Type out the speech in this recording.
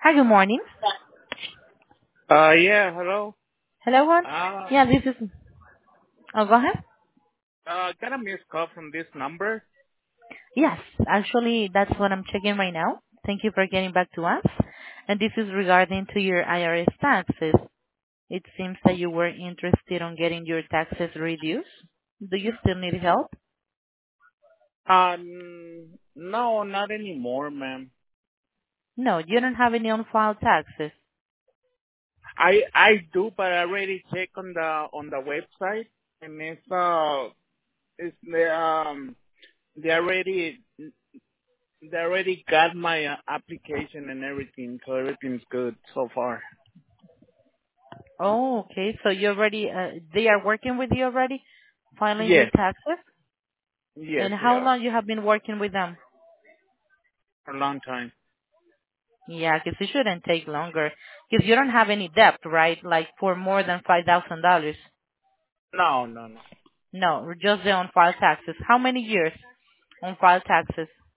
Hi, good morning. Yeah, hello. Hello, one. Uh, Yeah, this is. Oh, go ahead. got a missed call from this number. Yes, actually, that's what I'm checking right now. Thank you for getting back to us. And this is regarding to your IRS taxes. It seems that you were interested on getting your taxes reduced. Do you still need help? No, not anymore, ma'am. No, you don't have any on-file taxes. I do, but I already checked on the website, and it's they already got my application and everything, so everything's good so far. Oh, okay. So you already, they are working with you already, filing your Yes, taxes? yes, And how yeah, long you have been working with them? for a long time. Yeah, 'cause it shouldn't take longer. 'Cause you don't have any debt, right? Like for more than $5,000. No, no, no. No, just the on-file taxes. How many years on-file taxes?